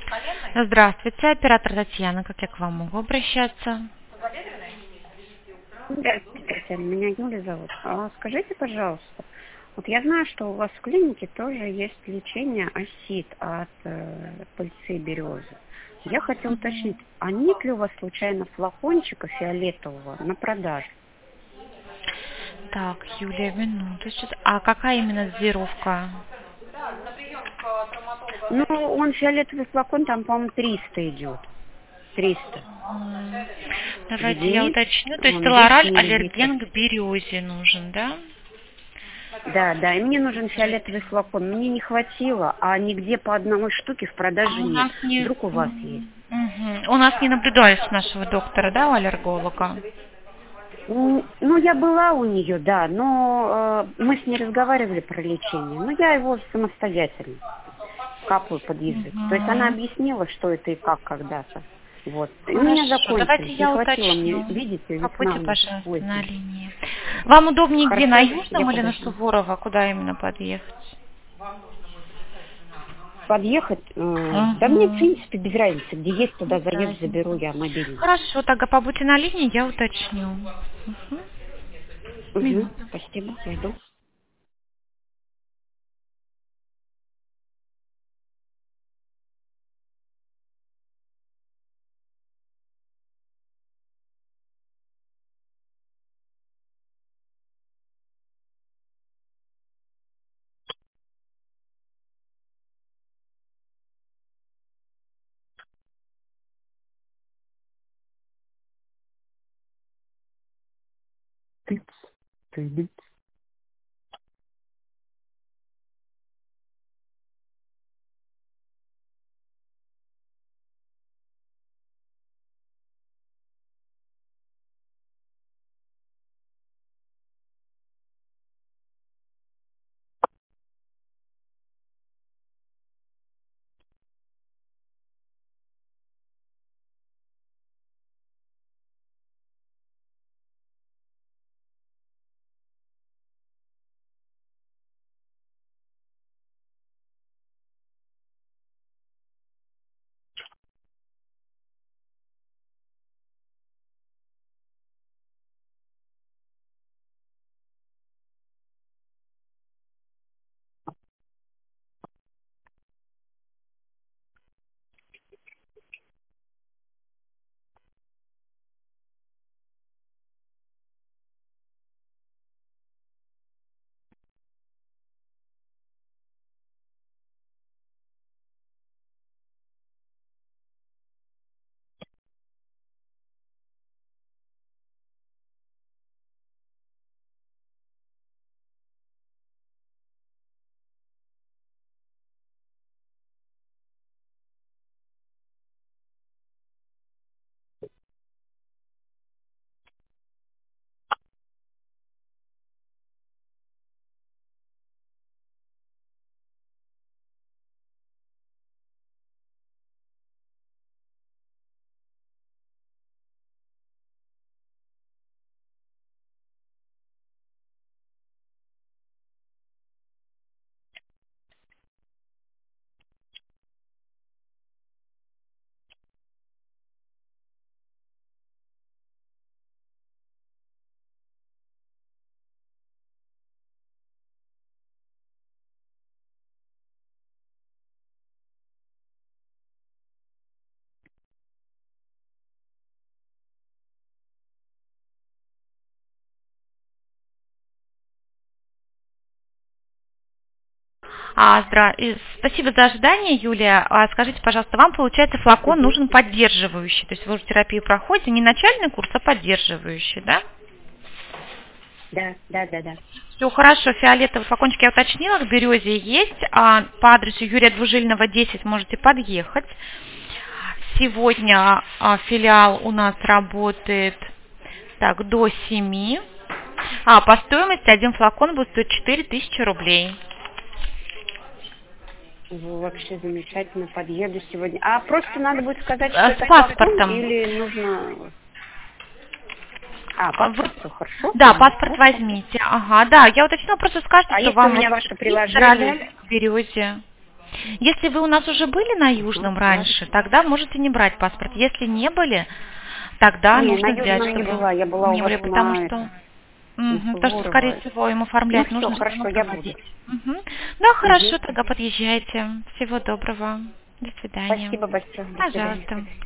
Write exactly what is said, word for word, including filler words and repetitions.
Здравствуйте, оператор Татьяна, как я к вам могу обращаться? Здравствуйте, Татьяна, меня Юля зовут. А скажите, пожалуйста, вот я знаю, что у вас в клинике тоже есть лечение осит от э, пыльцы березы. Я хотела уточнить, а нет ли у вас случайно флакончика фиолетового на продажу? Так, Юлия, минуточку. А какая именно дозировка? Ну, он фиолетовый флакон, там, по-моему, триста идет. триста М, Давайте я единиц, уточню. То есть он десять телораль миллилитров. аллерген к березе нужен, да? Да, да, и мне нужен фиолетовый флакон. Мне не хватило, а нигде по одной штуке в А продаже у нет. нас не... Вдруг у вас есть? Мгм. Мгм. У нас не наблюдались нашего доктора, да, у аллерголога? М, Ну, я была у нее, да, но э, мы с ней разговаривали про лечение. Но я его самостоятельно капаю под язык. То есть она Мгм. объяснила, что это и как когда-то. Вот. И у меня Хорошо, давайте закончились. Не я хватило мне, уточню. видите, весна Побудьте, у нас пожалуйста, на осень. линии. Вам удобнее где, на Хорошо, я Южном или на подожду. Суворова? Куда именно подъехать? Подъехать? э, да мне, в Угу. принципе, без разницы. Где есть, туда Без заеду, заберу разницы. я мобильный. Хорошо, тогда побудьте на линии, я уточню. Мгм. Угу, Минуту. спасибо, я иду. Тыц, тыдыц. А, здра... и Спасибо за ожидание, Юлия. А скажите, пожалуйста, вам, получается, флакон Угу. нужен поддерживающий. То есть вы уже терапию проходите, не начальный курс, а поддерживающий, да? Да, да, да, да. Все хорошо, фиолетовый флакончик я уточнила, к березе есть. А по адресу Юрия Двужильного, десять можете подъехать. Сегодня а, филиал у нас работает так, до семи. А по стоимости один флакон будет стоить четыре тысячи рублей. Вы вообще замечательно, подъеду сегодня. А просто надо будет сказать, что Э, это С флакон паспортом. или нужно... А, А вы- паспорт, все хорошо, Да, поняла. паспорт Хорошо. возьмите. Ага, да, я уточнила, просто скажите, А что если у вам меня ваше Израиль приложение? к березе. Если вы у нас уже были на Южном раньше, тогда можете не брать паспорт. Если не были, тогда Не, нужно на взять, Южном не чтобы была, я была не у были, вас потому на что... этом, на Мгм, потому что, скорее Суворова. всего, им Ну оформлять все, нужно, чтобы хорошо, ему я буду. проводить. Мгм. Да, хорошо, Угу. тогда подъезжайте. Всего доброго. До свидания. Спасибо большое, до свидания. Пожалуйста.